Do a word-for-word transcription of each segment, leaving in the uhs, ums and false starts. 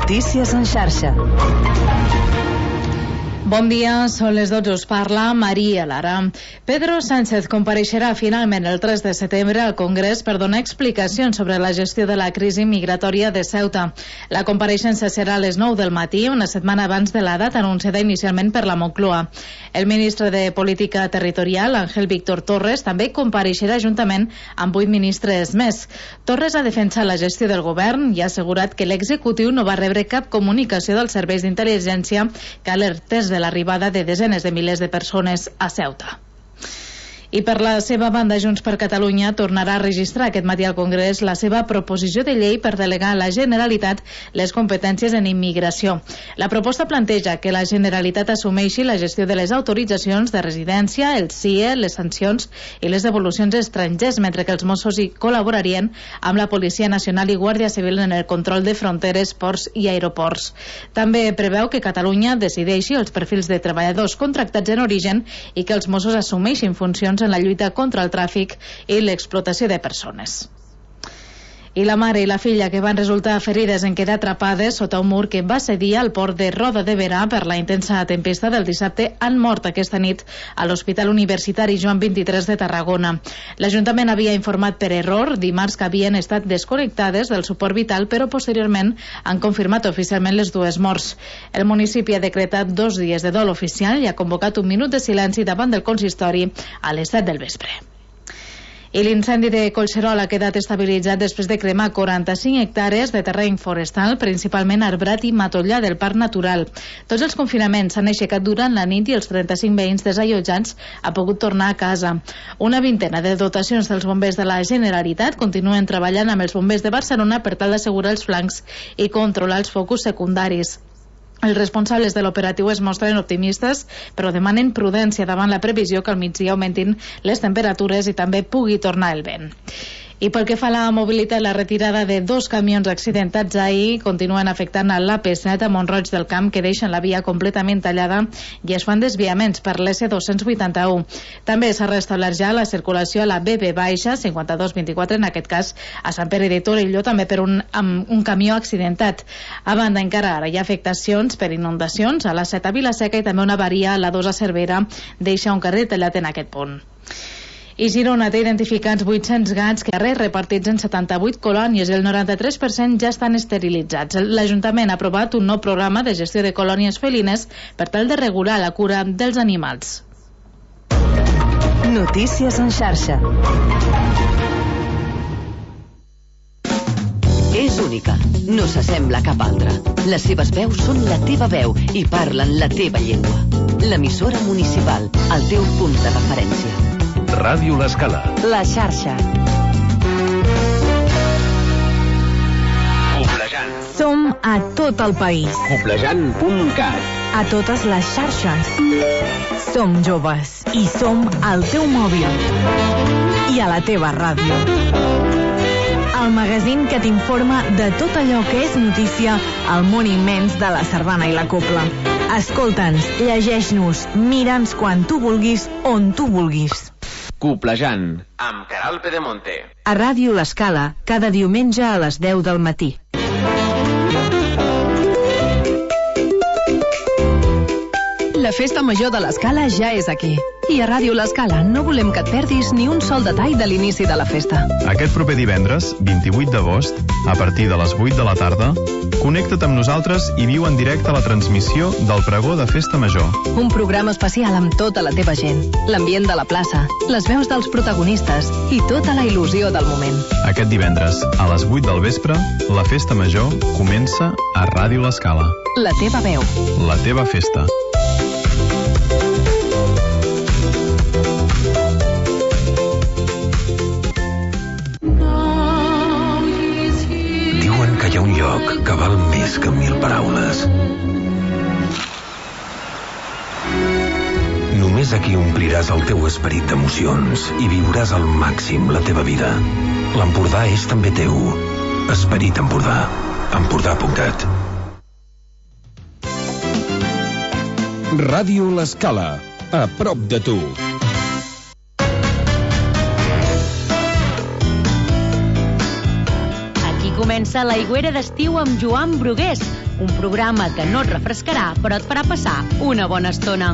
Notícies en xarxa. Bon dia, són les dotze, us parla Maria Lara. Pedro Sánchez compareixerà finalment el tres de setembre al Congrés per donar explicacions sobre la gestió de la crisi migratòria de Ceuta. La compareixença serà a les nou del matí, una setmana abans de la data anunciada inicialment per la Moncloa. El ministre de Política Territorial, Ángel Víctor Torres, també compareixerà juntament amb vuit ministres més. Torres ha defensat la gestió del govern i ha assegurat que l'executiu no va rebre cap comunicació dels serveis d'intel·ligència que alertés de l'arribada de desenes de milers de persones a Ceuta. I per la seva banda, Junts per Catalunya tornarà a registrar aquest matí al Congrés la seva proposició de llei per delegar a la Generalitat les competències en immigració. La proposta planteja que la Generalitat assumeixi la gestió de les autoritzacions de residència, el C I E, les sancions i les devolucions a estrangers, mentre que els Mossos hi col·laborarien amb la Policia Nacional i Guàrdia Civil en el control de fronteres, ports i aeroports. També preveu que Catalunya decideixi els perfils de treballadors contractats en origen i que els Mossos assumeixin funcions en la lluita contra el tràfic i l'explotació de persones. I la mare i la filla que van resultar ferides en quedar atrapades sota un mur que va cedir al port de Roda de Berà per la intensa tempesta del dissabte han mort aquesta nit a l'Hospital Universitari Joan vint-i-tres de Tarragona. L'Ajuntament havia informat per error dimarts que havien estat desconnectades del suport vital, però posteriorment han confirmat oficialment les dues morts. El municipi ha decretat dos dies de dol oficial i ha convocat un minut de silenci davant del consistori a les set del vespre. I l'incendi de Collserola ha quedat estabilitzat després de cremar quaranta-cinc hectàrees de terreny forestal, principalment arbrat i matollà del Parc Natural. Tots els confinaments s'han aixecat durant la nit i els trenta-cinc veïns desallotjats han pogut tornar a casa. Una vintena de dotacions dels bombers de la Generalitat continuen treballant amb els bombers de Barcelona per tal d'assegurar els flancs i controlar els focus secundaris. Els responsables de l'operatiu es mostren optimistes, però demanen prudència davant la previsió que al migdia augmentin les temperatures i també pugui tornar el vent. I pel que fa a la mobilitat, la retirada de dos camions accidentats ahir continuen afectant a l'A P set a Mont-roig del Camp, que deixen la via completament tallada i es fan desviaments per l'S dos vuitanta-u. També s'ha restablert ja la circulació a la B B baixa cinquanta-dos vint-i-quatre, en aquest cas a Sant Pere de Torelló, també per un, amb un camió accidentat. A banda, encara ara hi ha afectacions per inundacions a la set a Vilaseca i també una avaria a la dos a Cervera deixa un carrer tallat en aquest punt. I Girona té identificats vuit-cents gats que arreu repartits en setanta-vuit colònies i el noranta-tres per cent ja estan esterilitzats. L'Ajuntament ha aprovat un nou programa de gestió de colònies felines per tal de regular la cura dels animals. Notícies en xarxa. És única, no s'assembla a cap altra. Les seves veus són la teva veu i parlen la teva llengua. L'emissora municipal, el teu punt de referència. Ràdio L'Escala. La xarxa. Coplejant. Som a tot el país. Coplejant punt cat. A totes les xarxes. Som joves i som al teu mòbil. I a la teva ràdio. El magazín que t'informa de tot allò que és notícia al món immens de la sardana i la copla. Escolta'ns, llegeix-nos, mira'ns quan tu vulguis, on tu vulguis. Coplejant, amb Caral Pedemonte. A Ràdio L'Escala, cada diumenge a les deu del matí. La festa major de l'Escala ja és aquí. I a Ràdio L'Escala no volem que et perdis ni un sol detall de l'inici de la festa. Aquest proper divendres, vint-i-vuit d'agost, a partir de les vuit de la tarda, connecta't amb nosaltres i viu en directe la transmissió del pregó de Festa Major. Un programa especial amb tota la teva gent, l'ambient de la plaça, les veus dels protagonistes i tota la il·lusió del moment. Aquest divendres, a les vuit del vespre, la Festa Major comença a Ràdio L'Escala. La teva veu. La teva festa. Que hi ha un lloc que val més que mil paraules. Només aquí ompliràs el teu esperit d'emocions i viuràs al màxim la teva vida. L'Empordà és també teu. Esperit Empordà. Empordà punt cat. Ràdio L'Escala, a prop de tu. Comença l'Aigüera d'estiu amb Joan Brugués. un programa que no et refrescarà, però et farà passar una bona estona.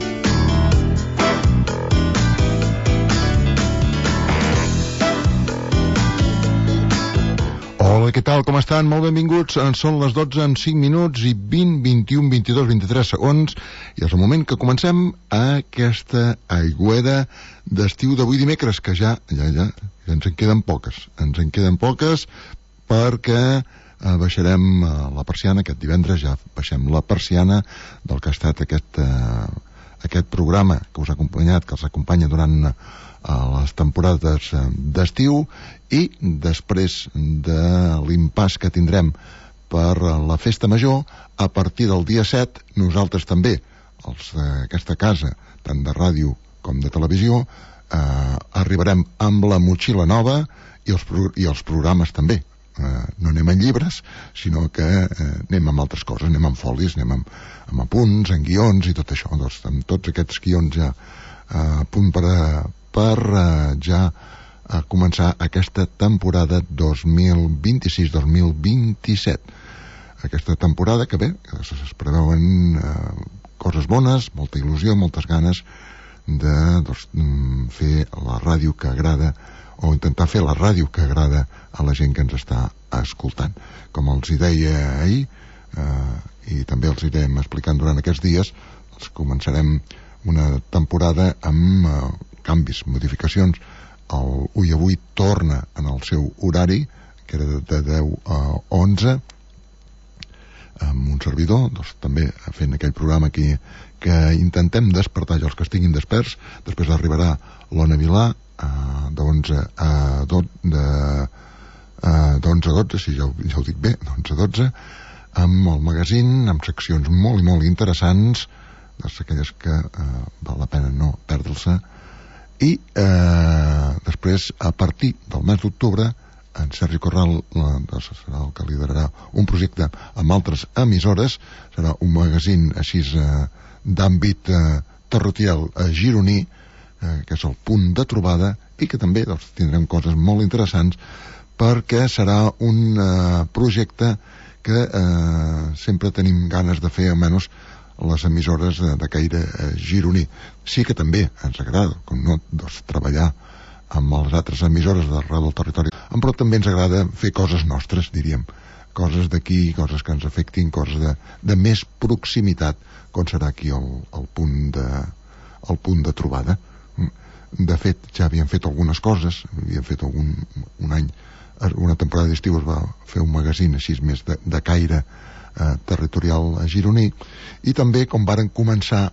Hola, què tal? Com estan? Molt benvinguts. Són les dotze en cinc minuts i vint, vint-i-un, vint-i-dos, vint-i-tres segons i és el moment que comencem aquesta aigüera d'estiu d'avui dimecres, que ja, ja, ja, ja ens en queden poques. Ens en queden poques perquè eh, baixarem eh, la persiana aquest divendres, ja baixem la persiana del que ha estat aquest, eh, aquest programa que us ha acompanyat, que els acompanya durant eh, les temporades eh, d'estiu, i després de l'impàs que tindrem per la festa major, a partir del dia set, nosaltres també, els d'aquesta casa, tant de ràdio com de televisió, eh, arribarem amb la motxilla nova i els, pro i els programes també. Eh, no anem en llibres, sinó que eh, anem amb altres coses, anem amb folis, anem amb, amb apunts, en guions i tot això. Doncs, amb tots aquests guions ja eh, a punt per, a, per eh, ja a començar aquesta temporada dos mil vint-i-sis dos mil vint-i-set. Aquesta temporada que bé, es preveuen eh, coses bones, molta il·lusió, moltes ganes de doncs, fer la ràdio que agrada, o intentar fer la ràdio que agrada a la gent que ens està escoltant. Com els hi deia ahir, eh, i també els irem explicant durant aquests dies, els començarem una temporada amb eh, canvis, modificacions. El U I avui torna en el seu horari, que era de deu a onze, amb un servidor, doncs, també fent aquell programa aquí que intentem despertar ja els que estiguin desperts. Després arribarà l'Ona Vilà eh, d'onze a dotze, si ja ho, ja ho dic bé, d'onze a dotze, amb el magazín, amb seccions molt i molt interessants, doncs aquelles que eh, val la pena no perdre-se. I eh, després, a partir del mes d'octubre, en Sergi Corral doncs, serà el que liderarà un projecte amb altres emissores, serà un magazín així eh, d'àmbit eh, territorial eh, gironí, eh, que és el punt de trobada, i que també doncs, tindrem coses molt interessants, perquè serà un eh, projecte que eh, sempre tenim ganes de fer, almenys les emissores de, de caire eh, gironí. Sí que també ens agrada, com no, doncs, treballar amb les altres emissores d'arreu del territori, però també ens agrada fer coses nostres, diríem, coses d'aquí, coses que ens afectin, coses de, de més proximitat, com serà aquí el, el, punt de, el punt de trobada. De fet, ja havíem fet algunes coses, havíem fet algun, un any, una temporada d'estiu es va fer un magazín així més de, de caire Eh, territorial gironí, i també com varen començar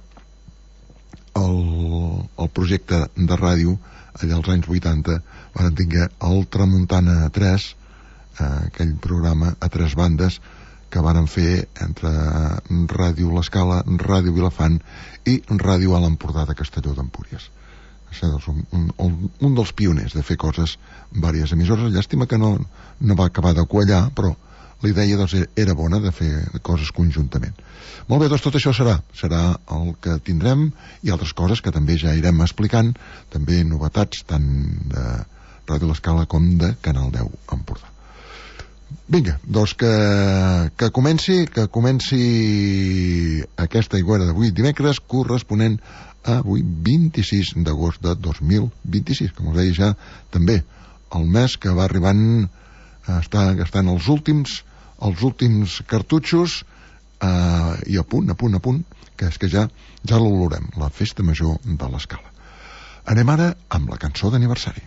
el, el projecte de ràdio allà als anys vuitanta, varen tinguer el Tramuntana tres, eh, aquell programa a tres bandes que varen fer entre Ràdio L'Escala, Ràdio Vilafant i Ràdio a l'Empordà de Castelló d'Empúries. Un, un, un dels pioners de fer coses, diverses emissores. Llàstima que no, no va acabar de quallar, però la idea doncs, era bona de fer coses conjuntament. Molt bé, doncs tot això serà serà el que tindrem, i altres coses que també ja irem explicant, també novetats tant de Ràdio L'Escala com de Canal deu Empordà. Vinga, doncs que, que comenci que comenci aquesta aigüera d'avui dimecres, corresponent a avui vint-i-sis d'agost de dos mil vint-i-sis, com us deia ja també el mes que va arribant, està gastant els últims els últims cartutxos, eh, i a punt, a punt, a punt, que és que ja ja l'olorem, la festa major de l'Escala. Anem ara amb la cançó d'aniversari.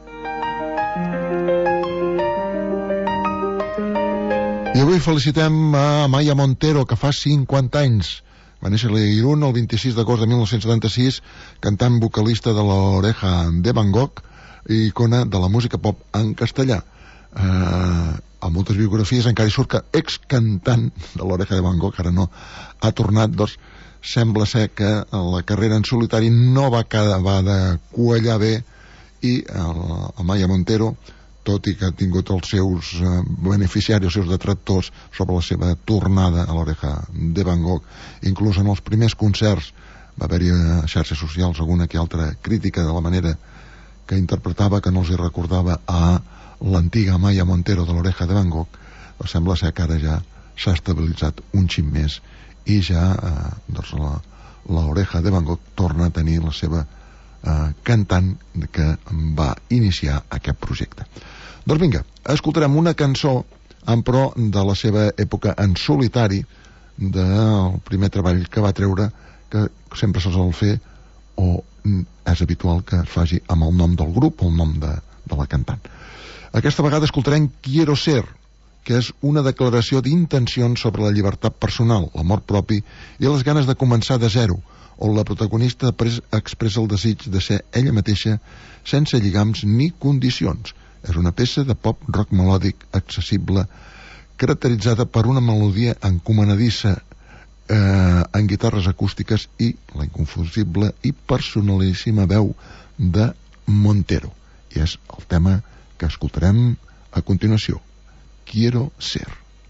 I avui felicitem a Amaya Montero, que fa cinquanta anys. Va néixer a Irún el vint-i-sis d'agost de mil nou-cents setanta-sis, cantant vocalista de l'Oreja de Van Gogh i icona de la música pop en castellà. Eh, a moltes biografies encara hi surt que ex-cantant de l'Oreja de Van Gogh, ara no ha tornat, doncs sembla ser que la carrera en solitari no va acabar de quallar bé, i el Amaya Montero, tot i que ha tingut els seus eh, beneficiaris, els seus detractors sobre la seva tornada a l'Oreja de Van Gogh, inclús en els primers concerts va haver-hi a xarxes socials alguna que altra crítica de la manera que interpretava, que no els hi recordava a l'antiga Amaya Montero de l'Oreja de Van Gogh. Però sembla ser que ara ja s'ha estabilitzat un xic més i ja eh, doncs la, la Oreja de Van Gogh torna a tenir la seva eh, cantant que va iniciar aquest projecte. Doncs vinga, escoltarem una cançó en pro de la seva època en solitari, del primer treball que va treure, que sempre se sol fer, o és habitual que es faci amb el nom del grup o el nom de, de la cantant. Aquesta vegada escoltarem Quiero Ser, que és una declaració d'intencions sobre la llibertat personal, l'amor propi i les ganes de començar de zero, on la protagonista expressa el desig de ser ella mateixa sense lligams ni condicions. És una peça de pop rock melòdic accessible, caracteritzada per una melodia encomanadissa eh, en guitarres acústiques i la inconfusible i personalíssima veu de Montero. I és el tema que escoltarem a continuació. Quiero Ser.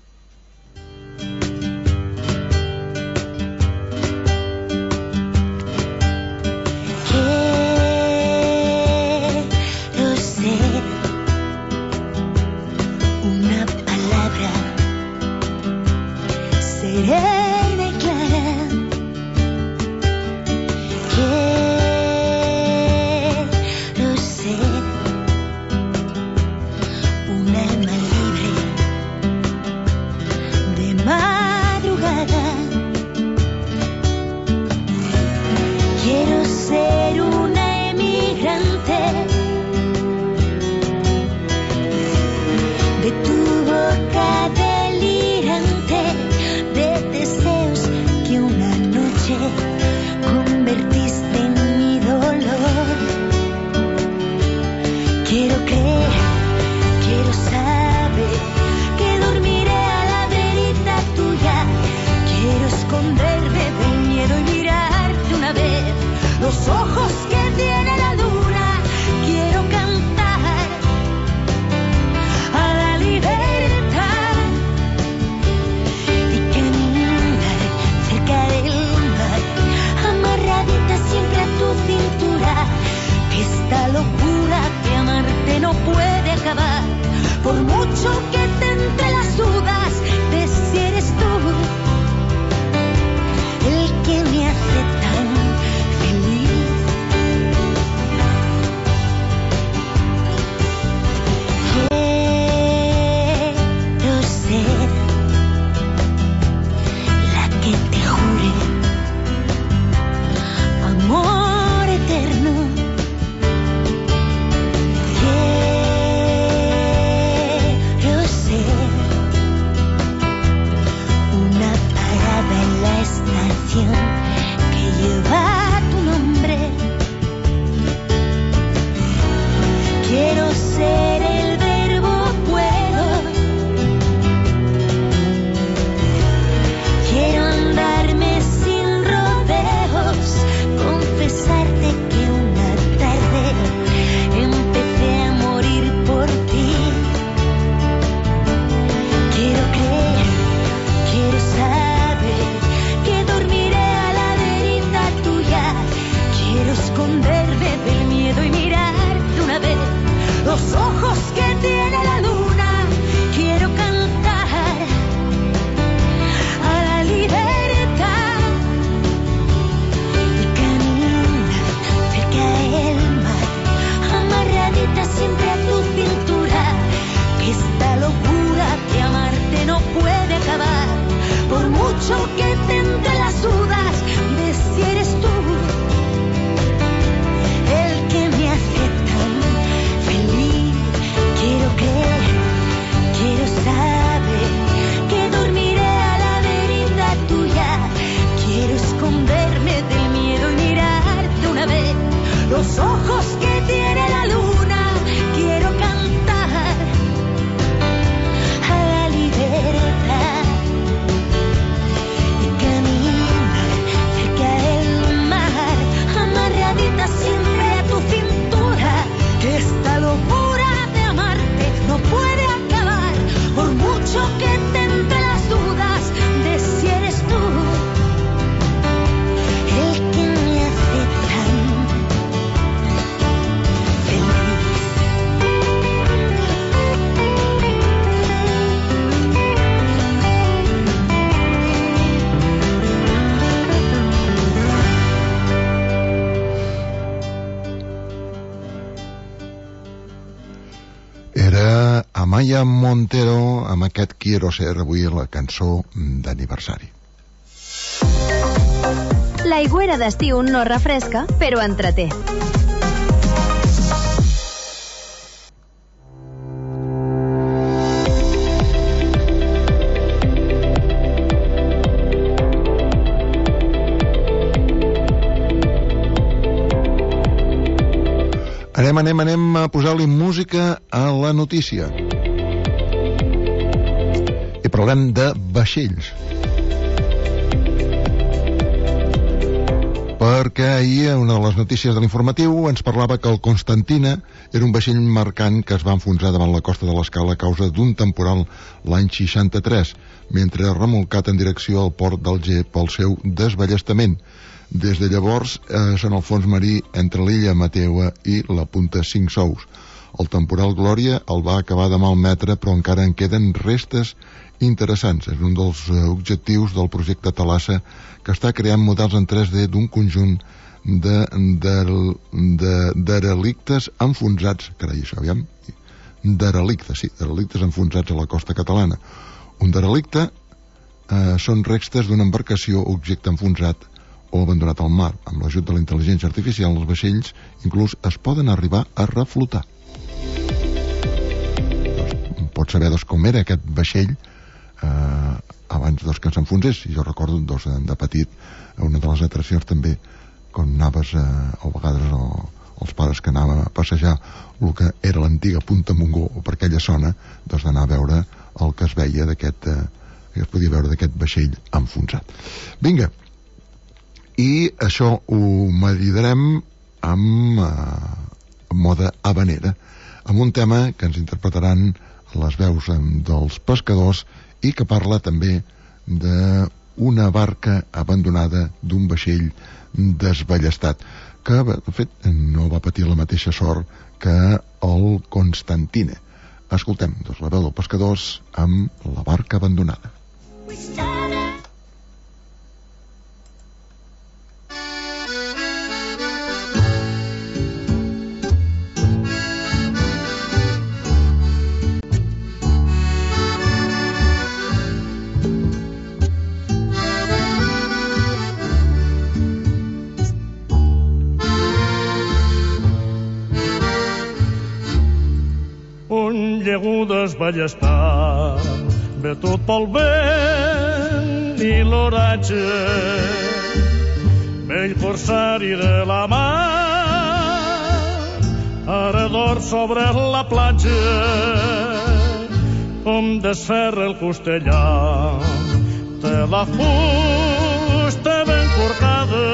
Serena y clara, quiero ser un alma libre de madrugada, quiero ser una emigrante de tu boca delirante, de deseos que una noche convertiste en mi dolor. Quiero creer, quiero saber que dormiré a la verita tuya. Quiero esconderme del miedo y mirarte una vez los ojos que tiene la luna. Quiero cantar a la libertad y caminar cerca del mar, amarradita siempre a tu cintura. Que esta locura de amarte no puede acabar, por mucho que te entre las dudas de si eres tú el que me hace tan feliz. Era Amaya Montero amb aquest Quiero Ser, avui la cançó d'aniversari. L'aigüera d'estiu no refresca, però entreté. Anem, anem, anem a posar-li música a la notícia. I parlem de vaixells. Perquè ahir una de les notícies de l'informatiu ens parlava que el Constantina era un vaixell mercant que es va enfonsar davant la costa de l'Escala a causa d'un temporal l'any seixanta-tres, mentre remolcat en direcció al port d'Alger pel seu desballestament. Des de llavors eh, són al fons marí entre l'illa Mateua i la punta Cinc Sous. El temporal Glòria el va acabar de malmetre, però encara en queden restes interessants. És un dels eh, objectius del projecte Talassa, que està creant models en tres D d'un conjunt de, de, de derelictes enfonsats. Carai, això, aviam. Derelictes, sí, derelictes enfonsats a la costa catalana. Un derelicte eh, són restes d'una embarcació o objecte enfonsat o abandonat al mar. Amb l'ajut de la intel·ligència artificial, els vaixells inclús es poden arribar a reflotar. Doncs, pots saber doncs, com era aquest vaixell eh, abans doncs, que s'enfonsés. Jo recordo doncs, de petit una de les atraccions també quan anaves eh, a vegades o, els pares que anàvem a passejar el que era l'antiga Punta Montgó o per aquella zona, doncs d'anar a veure el que es veia d'aquest eh, que es podia veure d'aquest vaixell enfonsat. Vinga, i això ho maridarem amb eh, moda habanera, amb un tema que ens interpretaran les veus dels pescadors i que parla també d'una barca abandonada d'un vaixell desballestat, que de fet no va patir la mateixa sort que el Constantine. Escoltem doncs, la veu dels pescadors amb la barca abandonada. Llego desballestat, ve tot pel vent i l'oratge, vell corsari de la mar, ara d'or sobre la platja, com desferra el costellà, té la fusta ben corcada,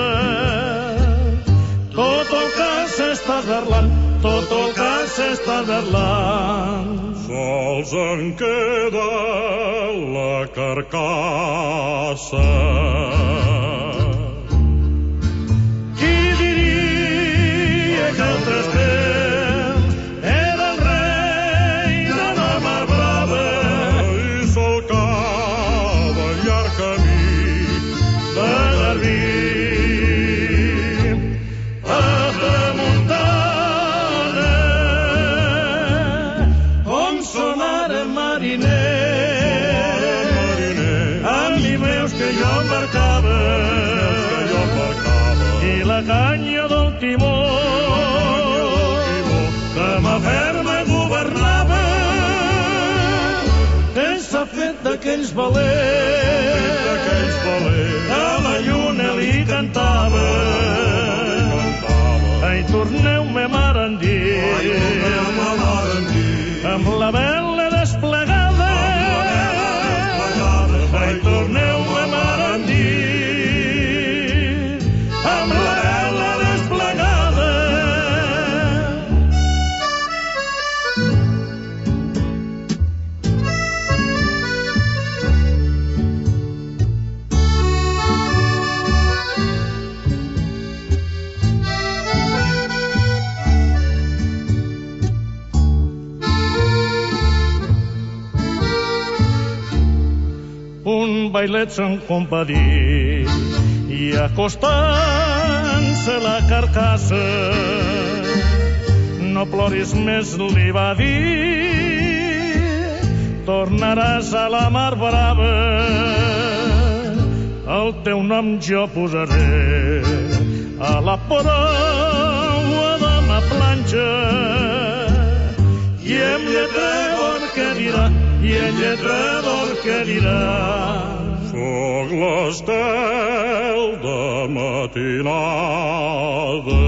tot el que s'està esberlant, tot el que s'està esberlant. Sols en queda la carcassa. Qui diria que el Trestel era el rei de la mar brava i solcava el llarg camí de Garbí. I la canya del timó que mà ferma governava que s'ha fet d'aquells valents a la lluna li cantava. Ai, torneu-me mar endins amb la vela desplegada. Ai, torneu-me mar endins amb la vela desplegada. Un bailet se'n compadí i acostant-se la carcassa, no ploris més, li va dir tornaràs a la mar brava, el teu nom jo posaré a la proa de ma planxa, i en lletrador que dirà, i en lletrador que dirà: soc l'estel de matinada.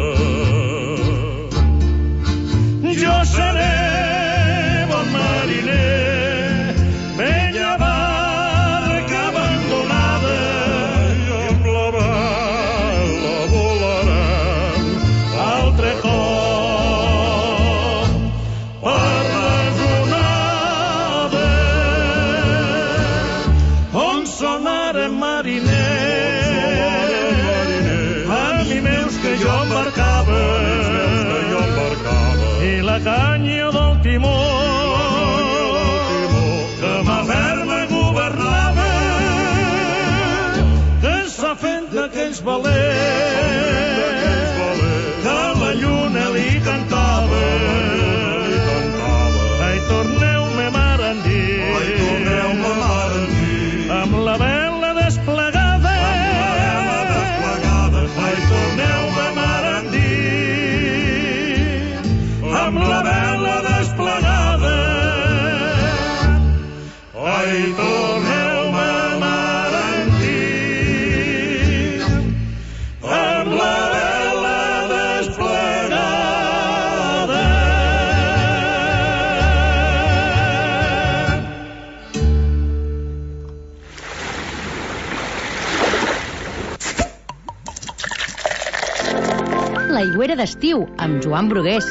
Jo seré bon mariner, vella barca abandonada, i amb la vela volarem altre cop per les onades, on sonarem mariner, amics meus que jo embarcava, i la canya del timó que ma ferma governava, que s'ha fet d'aquells valents que la lluna li cantava. Ai, torneu-me mar endins, amb la vela desplegada, ai, torneu-me mar endins, amb la vela desplegada, ai, torneu-me mar endins, amb la vela desplegada. L'aigüera d'estiu, amb Joan Brugués.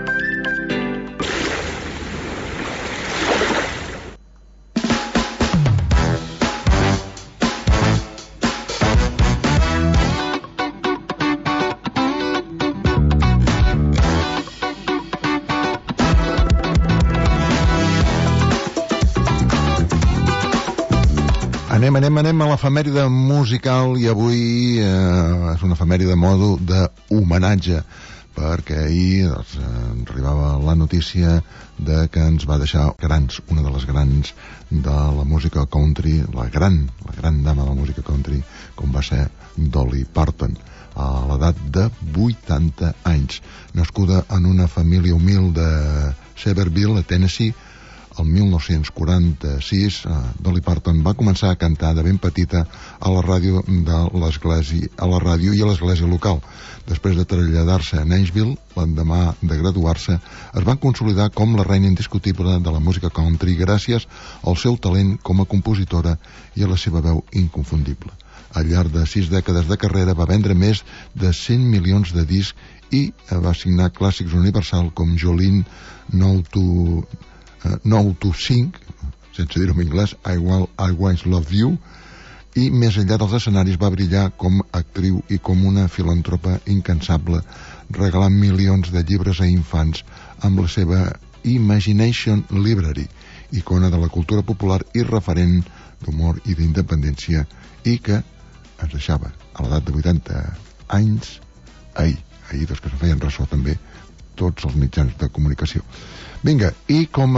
Anem, anem, anem a l'efemèride musical, i avui eh, és una efemèride de modo d'homenatge, perquè ahir doncs, ens arribava la notícia de que ens va deixar grans, una de les grans de la música country, la gran, la gran dama de la música country, com va ser Dolly Parton, a l'edat de vuitanta anys. Nascuda en una família humil de Sevierville, a Tennessee, el mil nou-cents quaranta-sis, eh, Dolly Parton va començar a cantar de ben petita a la ràdio de l'església, a la ràdio i a l'església local. Després de traslladar-se a Nashville, l'endemà de graduar-se, es va consolidar com la reina indiscutible de la música country gràcies al seu talent com a compositora i a la seva veu inconfundible. Al llarg de sis dècades de carrera va vendre més de cent milions de discs i va signar clàssics Universal com Jolene, No to... No to Sing, sense dir-ho en anglès, I Will Always Love You, i més enllà dels escenaris va brillar com a actriu i com una filantropa incansable, regalant milions de llibres a infants amb la seva Imagination Library, icona de la cultura popular i referent d'humor i d'independència, i que ens deixava a l'edat de vuitanta anys ahir, ahir doncs que se feien ressò també tots els mitjans de comunicació. Vinga, i com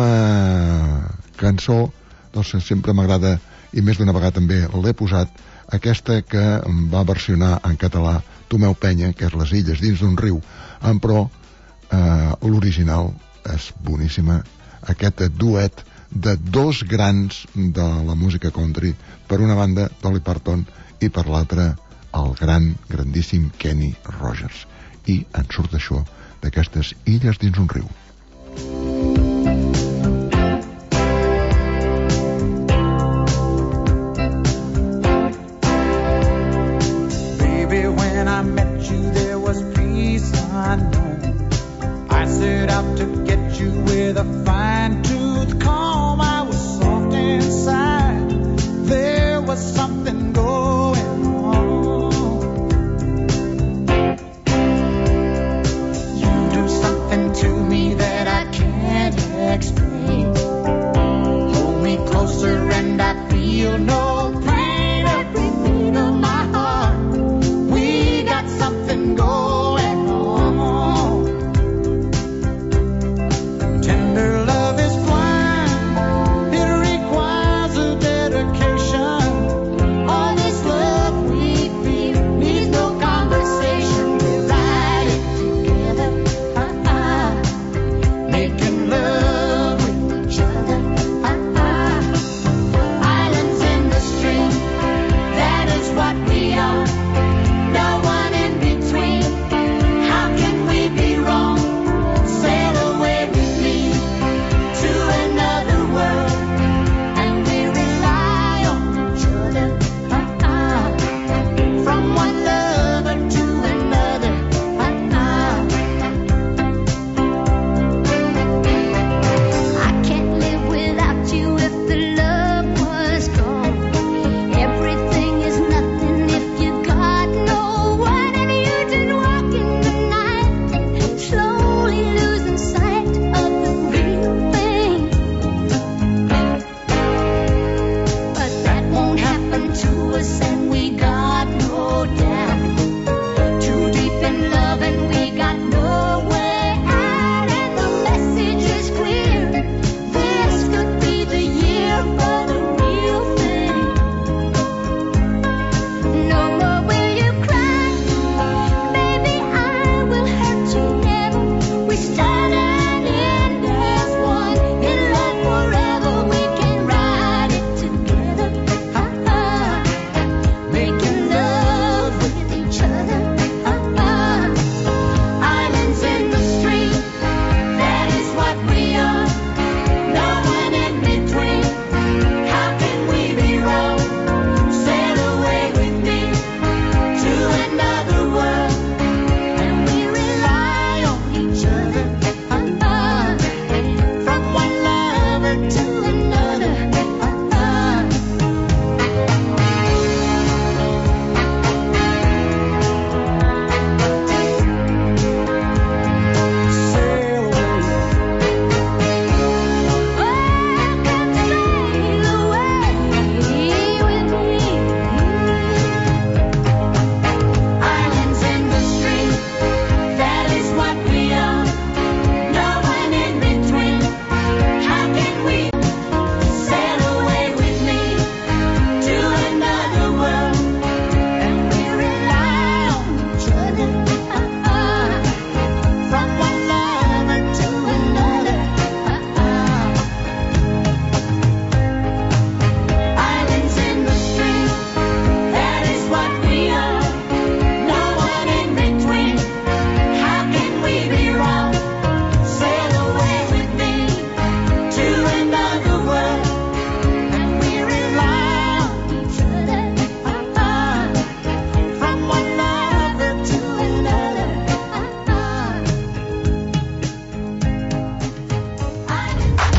a cançó, doncs sempre m'agrada, i més d'una vegada també l'he posat, aquesta que va versionar en català Tomeu Penya, que és Les illes dins d'un riu, però eh, l'original és boníssima, aquest duet de dos grans de la música country, per una banda Dolly Parton i per l'altra el gran, grandíssim Kenny Rogers. I en surt això, d'aquestes illes dins un riu. Baby, when I met you there was peace unknown. I set out to get you with a fine-tooth comb. I was soft inside. There was something going on. You do something to me that I can't explain. Hold me closer and I feel no pain. Every beat of my heart, we got something going on. Tender love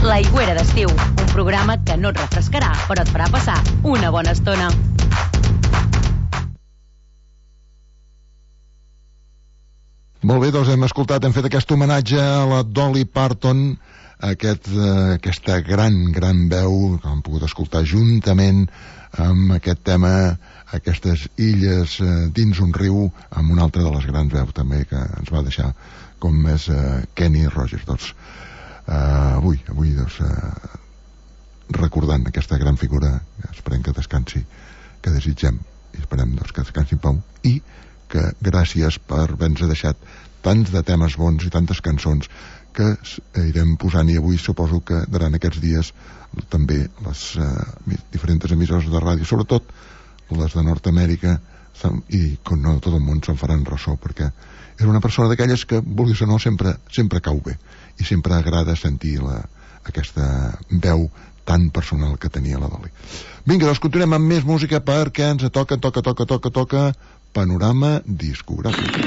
L'aigüera d'estiu, un programa que no et refrescarà, però et farà passar una bona estona. Molt bé, doncs hem escoltat, hem fet aquest homenatge a la Dolly Parton, aquest, eh, aquesta gran, gran veu que hem pogut escoltar juntament amb aquest tema, aquestes illes eh, dins un riu, amb una altra de les grans veus també que ens va deixar, com és eh, Kenny Rogers. Doncs eh, avui, avui doncs, eh, recordant aquesta gran figura, esperem que descansi, que desitgem i esperem doncs, que descansi en pau, i que gràcies per haver-nos deixat tants de temes bons i tantes cançons que irem posant, i avui suposo que durant aquests dies també les eh, diferents emissores de ràdio, sobretot les de Nord-Amèrica i com no tot el món, se'n faran ressò, perquè és una persona d'aquelles que, vulguis o no, sempre, sempre cau bé i sempre agrada sentir la, aquesta veu tan personal que tenia la Dolly. Vinga, doncs continuem amb més música perquè ens toca, toca, toca, toca, toca panorama discogràfic.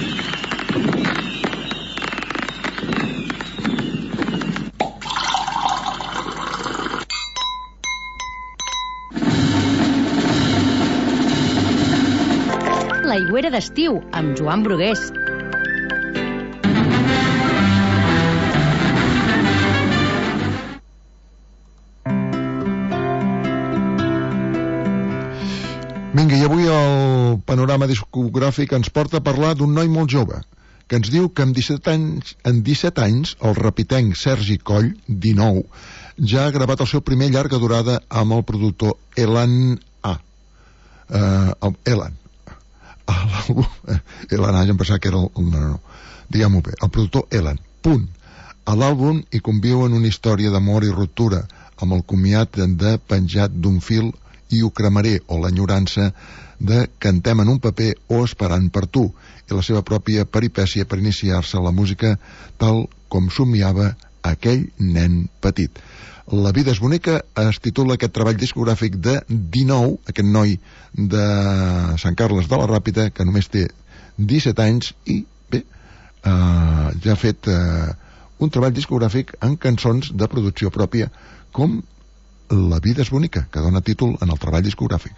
L'aigüera d'estiu, amb Joan Brugués. Vinga, i avui el panorama discogràfic ens porta a parlar d'un noi molt jove, que ens diu que amb disset anys, en disset anys el repitenc Sergi Coll, dinou, ja ha gravat el seu primer llarga durada amb el productor Elan A. Uh, Elan. L'àlbum, Elan A, ja em pensava que era el... No, no, no. Diguem-ho bé, el productor Elan. Punt. A l'àlbum hi conviuen una història d'amor i ruptura, amb el comiat de penjat d'un fil i ho cremaré, o l'enyorança de cantem en un paper o esperant per tu, i la seva pròpia peripècia per iniciar-se a la música tal com somiava aquell nen petit. La vida és bonica es titula aquest treball discogràfic de dinou, aquest noi de Sant Carles de la Ràpita, que només té disset anys i, bé, eh, ja ha fet eh, un treball discogràfic en cançons de producció pròpia, com La vida és bonica, que dona títol en el treball discogràfic.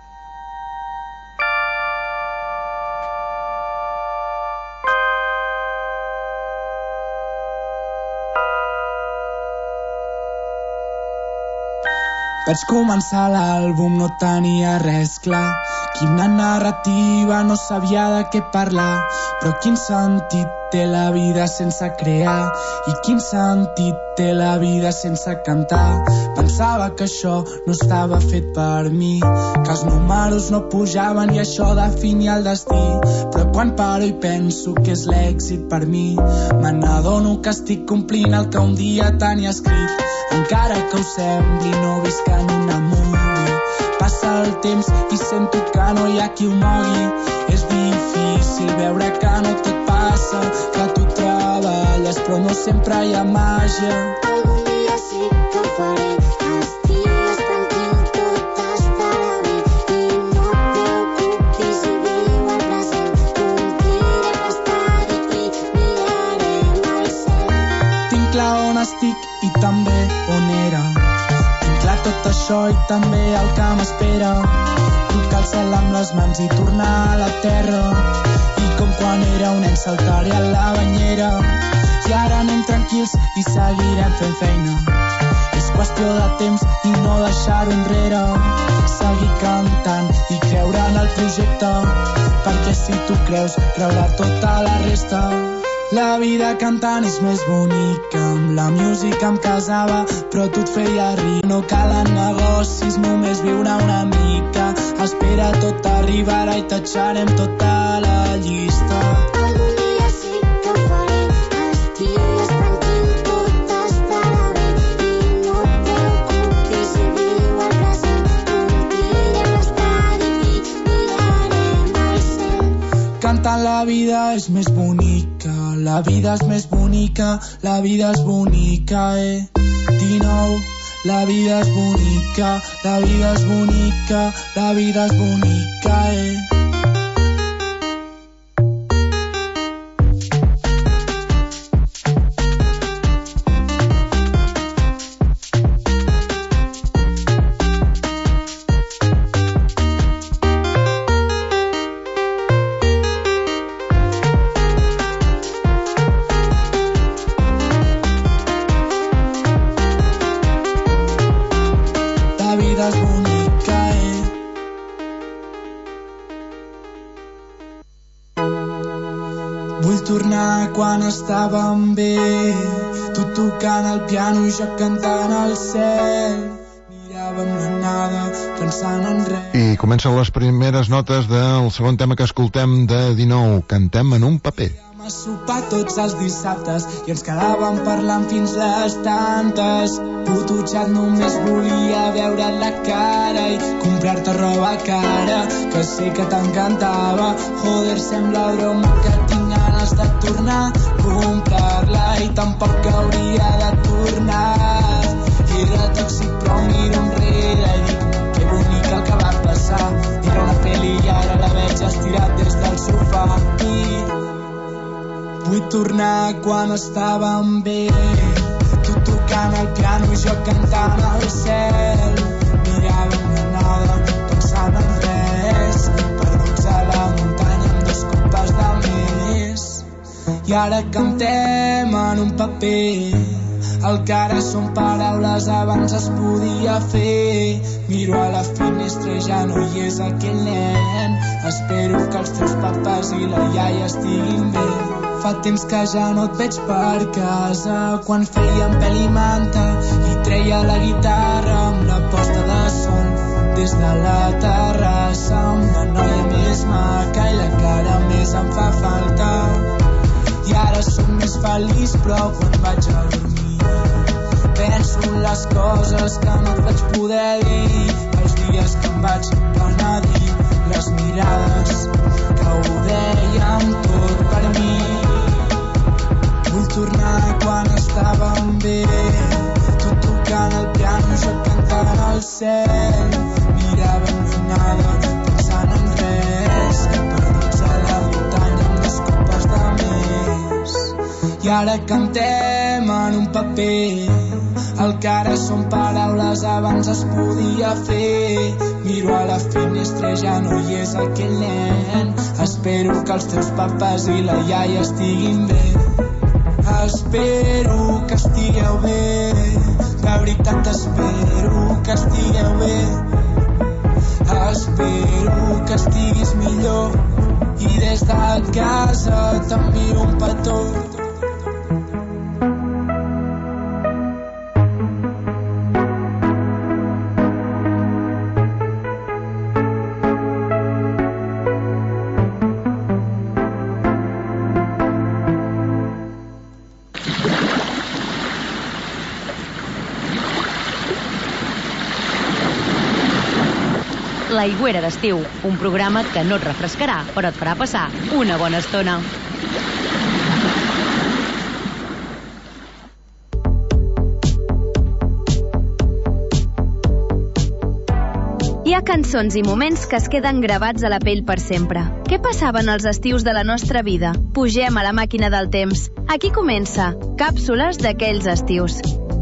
Vaig començar l'àlbum, no tenia res clar. Quina narrativa, no sabia de què parlar. Però quin sentit té la vida sense crear? I quin sentit té la vida sense cantar? Pensava que això no estava fet per mi, que els números no pujaven i això definia el destí. Però quan paro i penso que és l'èxit per mi, me n'adono que estic complint el que un dia tenia escrit. Encara que ho sembli, no visc en una movie. Passa el temps i sento que no hi ha qui ho mogui. És difícil veure que no tot passa, que tu treballes però no sempre hi ha màgia. Algun dia sí que ho faré, els dies tranquils tot es farà bé. I no et preocupis i viu el present, complirem l'estadi i mirarem al cel. Tinc clar on estic i també on era. Tinc clar tot això i també el que m'espera. Tocar el cel amb les mans i tornar a la terra. I com quan era un nen saltaré a la banyera. I ara anem tranquils i seguirem fent feina. És qüestió de temps i no deixar-ho enrere. Seguir cantant i creure en el projecte, perquè si tu creus, creurà tota la resta. La vida cantant és més bonica, amb la música em casava, però tu et feia rir. No calen negocis, només viure una mica. Espera, tot arribarà i tatxarem tota la llista. Algun dia sí que ho faré, els dies tranquils tot es farà bé. I no et preocupis i viu el present, complirem l'estadi i mirarem al cel. Cantant la vida és més bonica, la vida és més bonica, la vida és bonica, eh. dinou, la vida és bonica, la vida és bonica, la vida és bonica, eh. vida és bonica, eh? Vull tornar quan estàvem bé, tu tocant el piano i jo cantant al cel. Miràvem la nada, pensant en res. I comencen les primeres notes del segon tema que escoltem de dinou. Cantem en un paper. A sopar tots els dissabtes i ens quedàvem parlant fins les tantes. Pututxat només volia veure la cara i comprar-te roba cara, que sé que t'encantava. Joder, sembla broma que tinc ganes de tornar a comprar-la i tampoc hauria de tornar. Era tòxic però miro enrere i dic que bonic el que va passar. Era una pel·li i ara la veig estirat des del sofà. I vull tornar quan estàvem bé, tu tocant el piano i jo cantant al cel. Miràvem la nada, pensant en res, perduts a la muntanya amb dos copes de més. I ara cantem en un paper, el que ara són paraules abans es podia fer. Miro a la finestra i ja no hi és aquell nen. Espero que els teus papes i la iaia estiguin bé. Fa temps que ja no et veig per casa, quan fèiem pèl i manta i treia la guitarra amb la posta de sol des de la terrassa. Una noia més maca i la cara més em fa falta. I ara soc més feliç però quan vaig a dormir penso en les coses que no et vaig poder dir, els dies que em vaig penedir, les mirades que ho dèiem tot per mi. Vull tornar quan estàvem bé, tu tocant el piano, jo cantant al cel. Miràvem la nada, pensant en res, perduts a la muntanya amb les copes de més. I ara cantem en un paper, el que ara són paraules abans es podia fer. Miro a la finestra i ja no hi és aquell nen. Espero que els teus papes i la iaia estiguin bé. Espero que estigueu bé, de veritat espero que estigueu bé. Espero que estiguis millor i des de casa t'envio un petó. L'aigüera d'estiu, un programa que no et refrescarà, però et farà passar una bona estona. Hi ha cançons i moments que es queden gravats a la pell per sempre. Què passava en els estius de la nostra vida? Pugem a la màquina del temps. Aquí comença Càpsules d'aquells estius.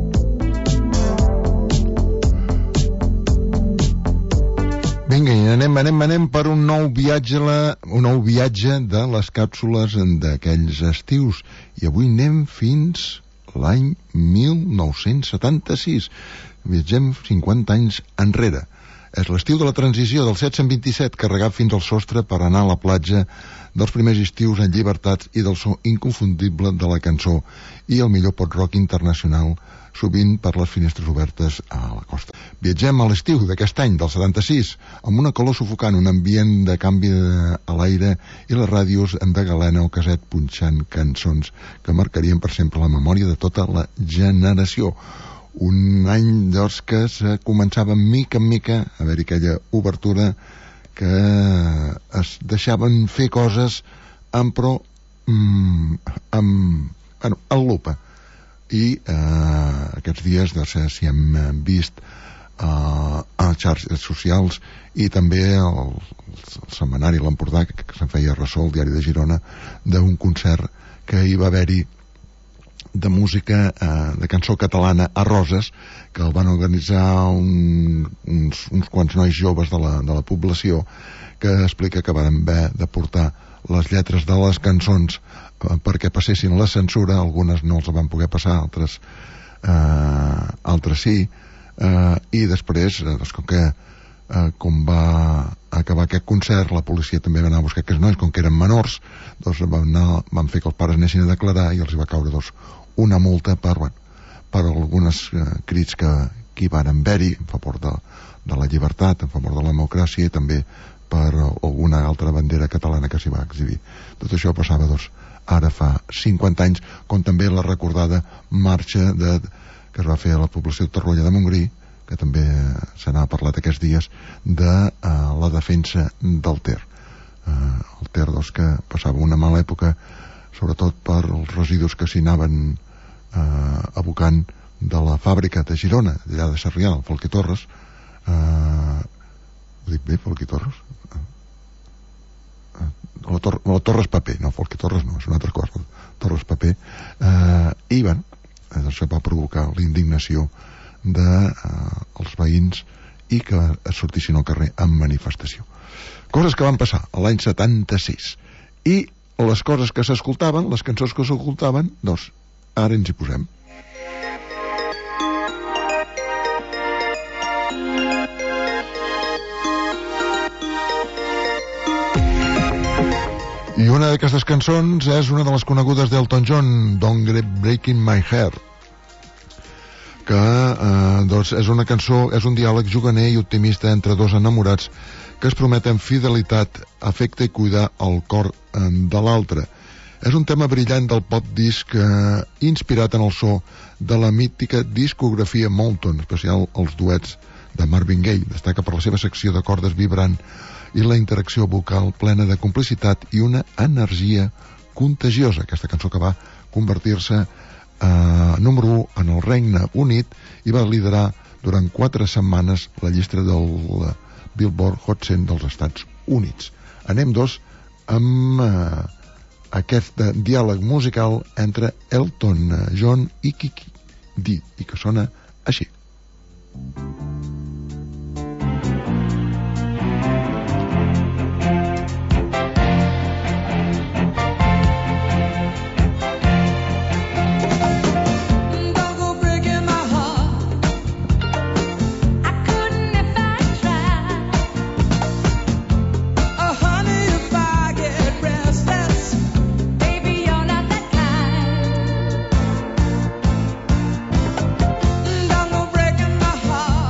Vinga, i anem, anem, anem per un nou viatge, la, un nou viatge de les càpsules d'aquells estius. I avui anem fins l'any mil nou-cents setanta-sis. Viatgem cinquanta anys enrere. És l'estiu de la transició del set cents vint-i-set, carregat fins al sostre per anar a la platja, dels primers estius en llibertats i del so inconfundible de la cançó i el millor pop-rock internacional, sovint per les finestres obertes a la costa. Viatgem a l'estiu d'aquest any, del setanta-sis, amb una calor sufocant, un ambient de canvi de, a l'aire i les ràdios de galena o caset punxant cançons que marcarien per sempre la memòria de tota la generació. Un any doncs que se començava mica en mica a haver-hi aquella obertura que es deixaven fer coses amb però mm, amb, bueno, en lupa. I eh, aquests dies doncs, si hem vist eh, a les xarxes socials i també el, el setmanari l'Empordà, que, que se'n feia ressò, el Diari de Girona, d'un concert que hi va haver-hi de música, eh, de cançó catalana a Roses, que el van organitzar un, uns, uns quants nois joves de la, de la població, que explica que van haver de portar les lletres de les cançons eh, perquè passessin la censura. Algunes no els van poder passar, altres, eh, altres sí, eh, i després eh, doncs, com que eh, com va acabar aquest concert, la policia també va anar a buscar aquests nois, com que eren menors, doncs van, anar, van fer que els pares anessin a declarar i els hi va caure doncs, una multa per, bueno, per algunes eh, crits que, que hi van haver-hi en favor de, de la llibertat, en favor de la democràcia i també per alguna altra bandera catalana que s'hi va exhibir. Tot això passava doncs, ara fa cinquanta anys, com també la recordada marxa de, que es va fer a la població de Torroella de Montgrí, que també se n'ha parlat aquests dies, de uh, la defensa del Ter. Uh, el Ter, doncs, que passava una mala època, sobretot per els residus que s'hi anaven uh, abocant de la fàbrica de Girona, d'allà de Sarrià, el Folquí Torres. Uh, ho dic bé, Folquí Torres? Uh, la, tor la Torres Paper, no, Folquí Torres no, és una altra cosa, Torres Paper. Uh, I, bueno, doncs va provocar la indignació dels de, uh, veïns i que es sortissin al carrer en manifestació. Coses que van passar l'any setanta-sis. I les coses que s'escoltaven, les cançons que s'escoltaven, doncs, ara ens hi posem. I una d'aquestes cançons és una de les conegudes d'Elton John, Don't Get Breaking My Heart, que eh, doncs és una cançó, és un diàleg juganer i optimista entre dos enamorats que es prometen fidelitat, afecte i cuidar el cor eh, de l'altre. És un tema brillant del pop disc eh, inspirat en el so de la mítica discografia Moulton, especial els duets de Marvin Gaye. Destaca per la seva secció de cordes vibrant i la interacció vocal plena de complicitat i una energia contagiosa. Aquesta cançó que va convertir-se Uh, número u en el Regne Unit i va liderar durant quatre setmanes la llista del uh, Billboard Hot cent dels Estats Units. Anem dos amb uh, aquest uh, diàleg musical entre Elton John i Kiki D, i que sona així. Heart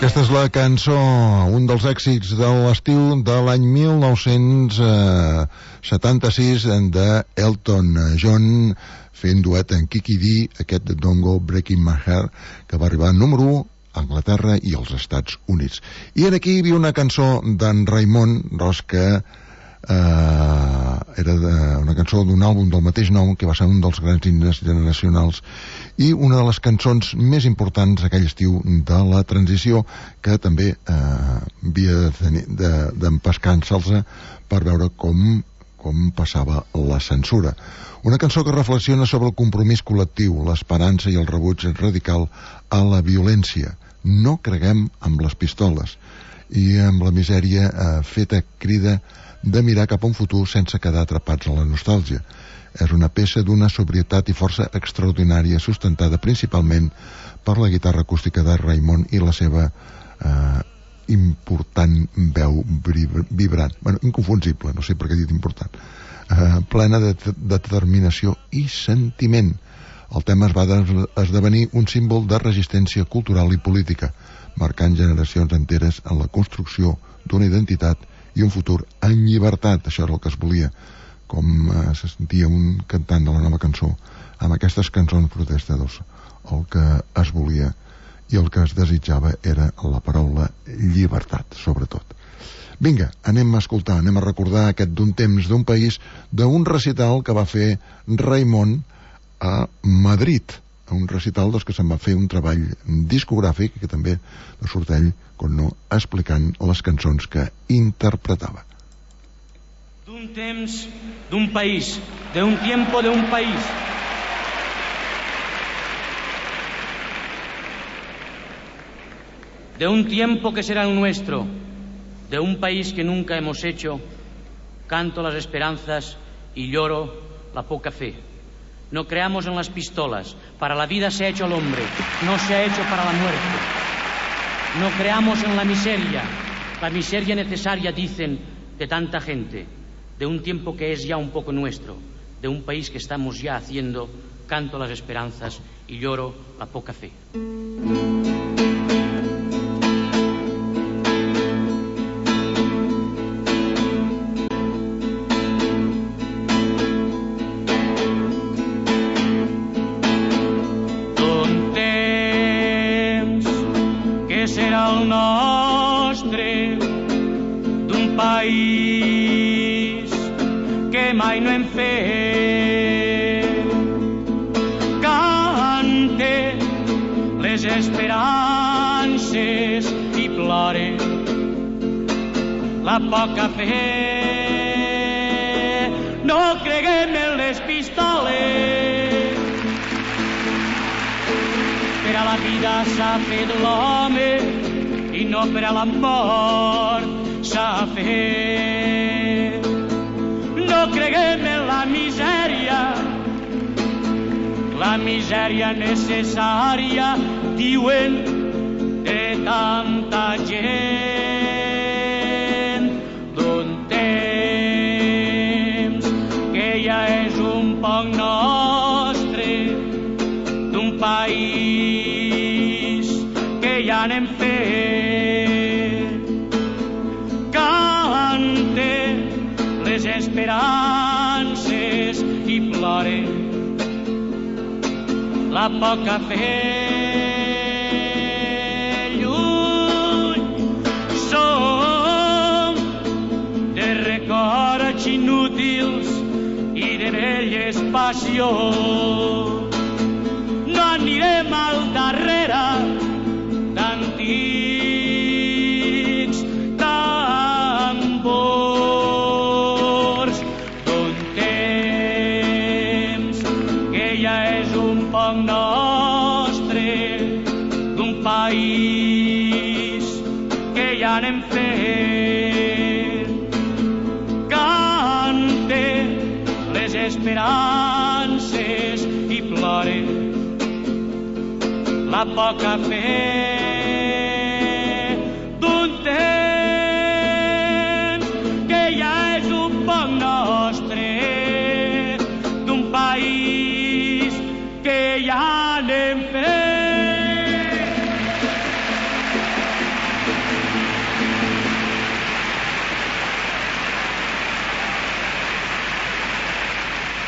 Aquesta és la cançó, un dels èxits de l'estiu de l'any mil nou-cents setanta-sis de Elton John, fent duet en Kiki D, aquest de Don't Go Breaking My Heart, que va arribar número u a Anglaterra i als Estats Units. I en aquí hi havia una cançó d'en Raimon Ros que eh, era de, una cançó d'un àlbum del mateix nom, que va ser un dels grans himnes generacionals i una de les cançons més importants aquell estiu de la transició, que també eh, havia d'empescar-se per veure com, com passava la censura. Una cançó que reflexiona sobre el compromís col·lectiu, l'esperança i el rebuig radical a la violència. No creguem amb les pistoles i amb la misèria eh, feta crida de mirar cap a un futur sense quedar atrapats a la nostàlgia. És una peça d'una sobrietat i força extraordinària, sustentada principalment per la guitarra acústica de Raimon i la seva eh, important veu vibrant, bueno, inconfusible, no sé per què he dit important, eh, plena de, de determinació i sentiment. El tema es va esdevenir un símbol de resistència cultural i política, marcant generacions enteres en la construcció d'una identitat i un futur en llibertat. Això era el que es volia, com eh, se sentia un cantant de la nova cançó amb aquestes cançons protestadors. El que es volia i el que es desitjava era la paraula llibertat, sobretot. Vinga, anem a escoltar, anem a recordar aquest d'un temps, d'un país, d'un recital que va fer Raimon a Madrid, a un recital dels que se'n va fer un treball discogràfic que també de surt ell, com no, explicant les cançons que interpretava. D'un temps, d'un país, de un tiempo, de un país. De un tiempo que será el nuestro, de un país que nunca hemos hecho, canto las esperanzas y lloro la poca fe. No creamos en las pistolas, para la vida se ha hecho el hombre, no se ha hecho para la muerte. No creamos en la miseria, la miseria necesaria, dicen, de tanta gente, de un tiempo que es ya un poco nuestro, de un país que estamos ya haciendo, canto las esperanzas y lloro la poca fe. mai no hem fet. Cante les esperances i plore la poca fe. No creguem en les pistoles, per a la vida s'ha fet l'home i no per a la mort s'ha fet. No creguem en la misèria, la misèria necessària, diuen, de tanta gent d'un temps que ja és un poc nostre, d'un país que ja n'hem fet. Cante les esperances i plore la poca fe. Lluny som de records inútils i de velles passions. No anirem al darrere d'antics tambors d'un temps que ja és un poc nostre, d'un país que ja n'hem fet. Cante les esperances i plore la poca fe d'un temps que ja és un poc nostre, d'un país que ja n'hem fet.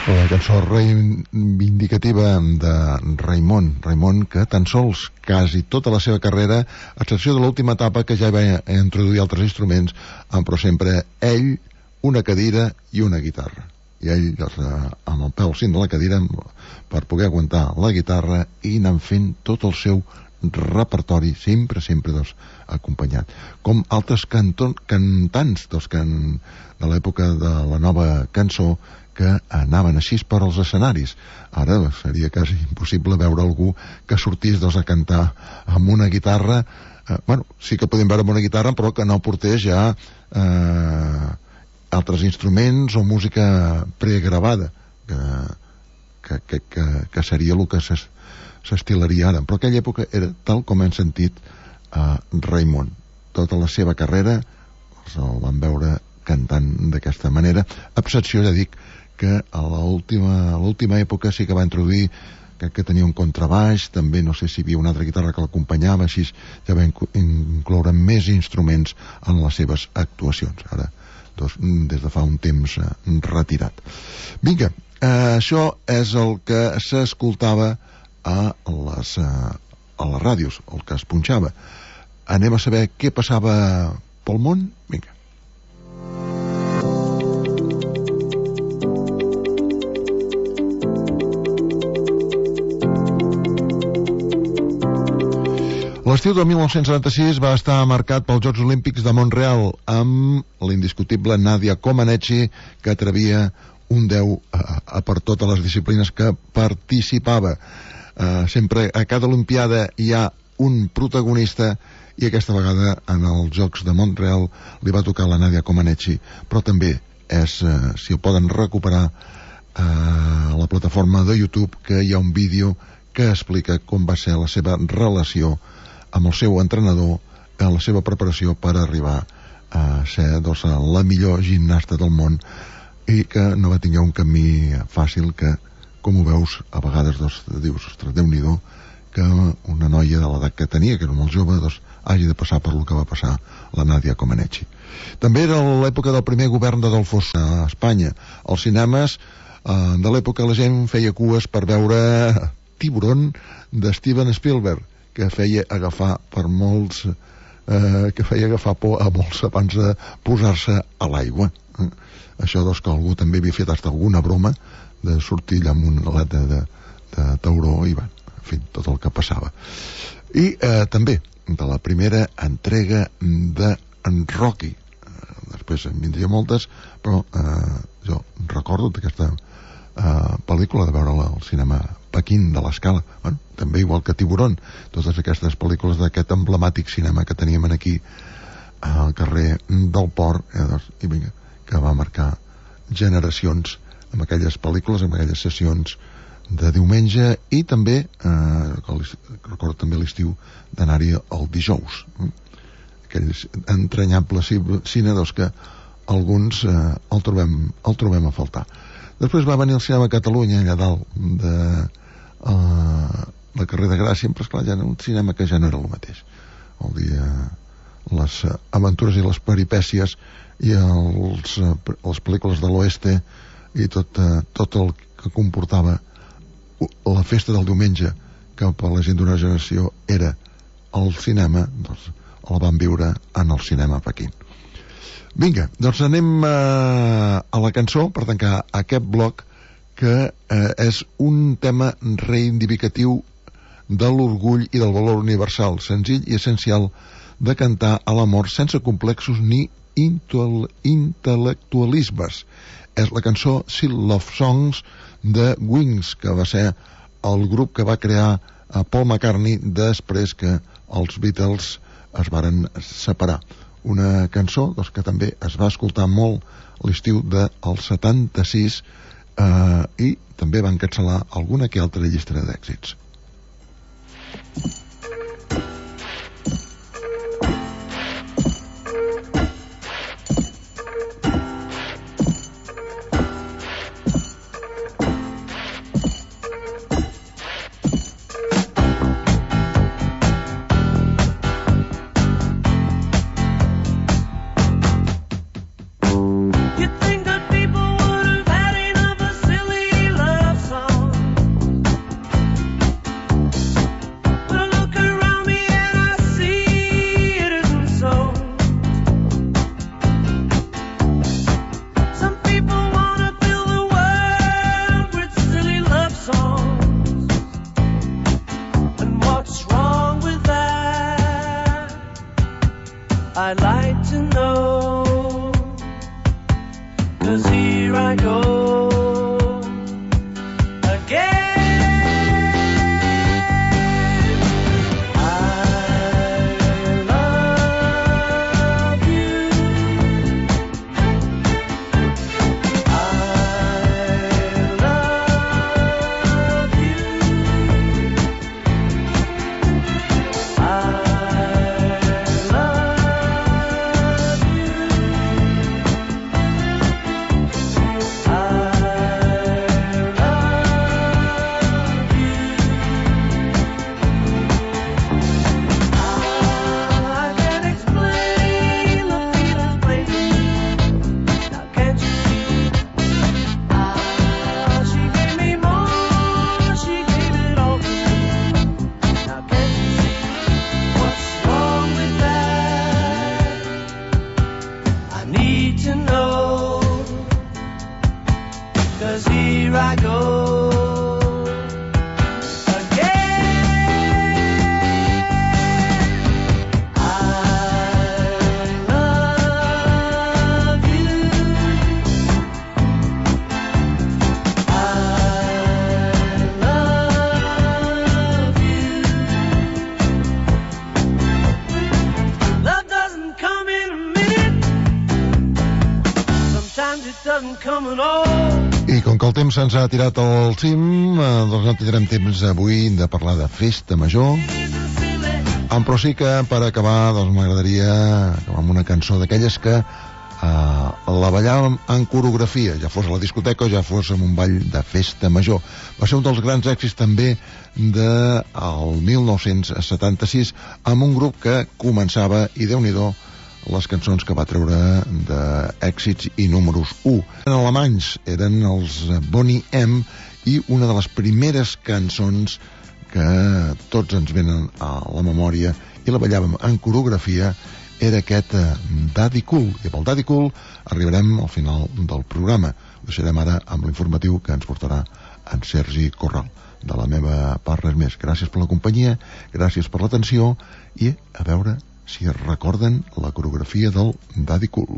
La cançó reivindicativa de Raimon, Raimon que tan sols quasi tota la seva carrera, a excepció de l'última etapa que ja va introduir altres instruments, però sempre ell, una cadira i una guitarra. I ell, doncs, amb el peu al cim de la cadira, per poder aguantar la guitarra i anant fent tot el seu repertori, sempre, sempre, doncs, acompanyat. Com altres canton, cantants, doncs, can, de l'època de la nova cançó, que anaven així per als escenaris. Ara seria quasi impossible veure algú que sortís, doncs, a cantar amb una guitarra, eh, bueno, sí que podem veure amb una guitarra, però que no portés ja eh, altres instruments o música pregravada, que, que, que, que, que seria el que s'estilaria ara. Però aquella època era tal com hem sentit a Raimon. Tota la seva carrera els el van veure cantant d'aquesta manera, a excepció, ja dic, que a l'última l'última època sí que va introduir, que, que tenia un contrabaix, també no sé si hi havia una altra guitarra que l'acompanyava, així ja va incloure més instruments en les seves actuacions, ara doncs, des de fa un temps eh, retirat. Vinga, eh, això és el que s'escoltava a les, eh, a les ràdios, el que es punxava. Anem a saber què passava pel món? Vinga. L'estiu de mil nou-cents setanta-sis va estar marcat pels Jocs Olímpics de Montreal amb l'indiscutible Nadia Comaneci, que atrevia un deu a, a per totes les disciplines que participava. Uh, sempre a cada Olimpiada hi ha un protagonista i aquesta vegada en els Jocs de Montreal li va tocar la Nadia Comaneci, però també és, uh, si ho poden recuperar a uh, la plataforma de YouTube, que hi ha un vídeo que explica com va ser la seva relació amb el seu entrenador en la seva preparació per arribar a ser, doncs, la millor gimnasta del món, i que no va tenir un camí fàcil, que, com ho veus, a vegades, doncs, dius, ostres, Déu-n'hi-do, que una noia de l'edat que tenia, que era molt jove, doncs, hagi de passar per lo que va passar la Nadia Comaneci. També era l'època del primer govern d'Adolfo a Espanya. Als cinemes eh, de l'època la gent feia cues per veure Tiburón de Steven Spielberg, que feia agafar per molts eh, que feia agafar por a molts abans de posar-se a l'aigua. Eh? Això, doncs, que algú també havia fet hasta alguna broma de sortir allà amb una lata de, de tauró i, bueno, en fi, tot el que passava. I eh, també de la primera entrega de en Rocky. Eh, després en vindria moltes, però eh, jo recordo d'aquesta eh, pel·lícula, de veure-la al cinema Pequín de l'Escala, bueno, també igual que Tiburón, totes aquestes pel·lícules d'aquest emblemàtic cinema que teníem aquí al carrer del Port, eh, doncs, i vinga, que va marcar generacions amb aquelles pel·lícules, amb aquelles sessions de diumenge, i també eh, recordo també l'estiu d'anar-hi el dijous, eh? Aquell entranyable cine, doncs, que alguns eh, el, trobem, el trobem a faltar. Després va venir el cinema a Catalunya, allà dalt de uh, la carrer de Gràcia, però esclar, ja era un cinema que ja no era el mateix. El dia, les uh, aventures i les peripècies i els, uh, les pel·lícules de l'oeste i tot, uh, tot el que comportava la festa del diumenge, que per la gent d'una generació era el cinema, doncs el van viure en el cinema a Pequín. Vinga, doncs anem eh, a la cançó per tancar aquest bloc, que eh, és un tema reivindicatiu de l'orgull i del valor universal, senzill i essencial de cantar a l'amor sense complexos ni intel·lectualismes. És la cançó Silk Love Songs de Wings, que va ser el grup que va crear a Paul McCartney després que els Beatles es varen separar. Una cançó, doncs, que també es va escoltar molt l'estiu del setanta-sis, eh, i també van cancel·lar alguna que altra llista d'èxits. You think that people would have had enough of silly 'cause here I go again. I com que el temps se'ns ha tirat al cim, eh, doncs no tindrem temps avui de parlar de festa major. Ah, però sí que per acabar doncs m'agradaria acabar amb una cançó d'aquelles que eh, la ballàvem en coreografia, ja fos a la discoteca o ja fos en un ball de festa major. Va ser un dels grans èxits també del mil nou-cents setanta-sis amb un grup que començava, i Déu-n'hi-do, les cançons que va treure d'èxits i números u. En alemanys eren els Boney M, i una de les primeres cançons que tots ens venen a la memòria i la ballàvem en coreografia era aquest Daddy Cool. I amb el Daddy Cool arribarem al final del programa. Ho deixarem ara amb l'informatiu que ens portarà en Sergi Corral. De la meva part res més. Gràcies per la companyia, gràcies per l'atenció, i a veure si recorden la coreografia del Daddy Cool.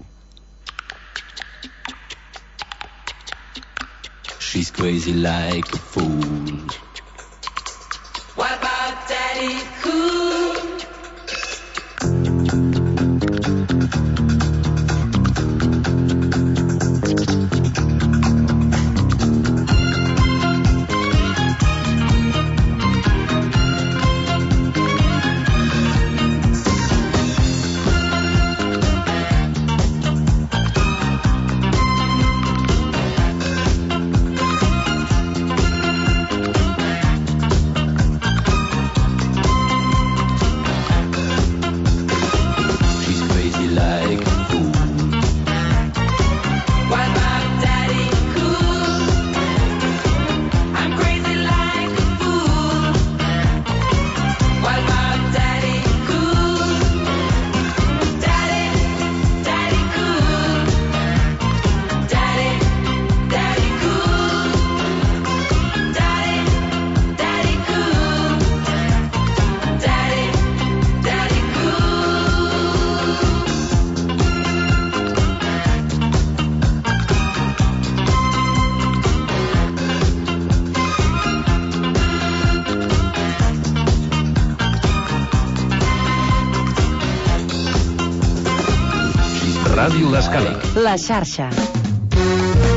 She's crazy like a fool. What about Daddy Cool? Ràdio L'Escala. La xarxa.